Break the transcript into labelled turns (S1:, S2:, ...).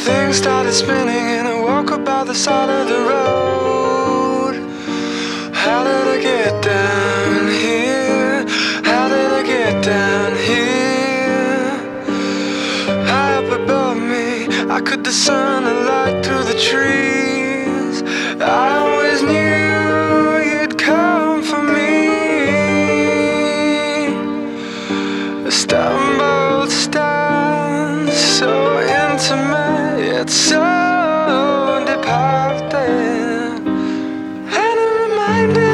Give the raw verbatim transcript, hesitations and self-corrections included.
S1: Things started spinning and I woke up by the side of the road. How did I get down here? How did I get down here? High up above me, I could discern a light through the trees. I always knew you'd come for me. A stumbled stand, so intimate yet so departed, and a reminder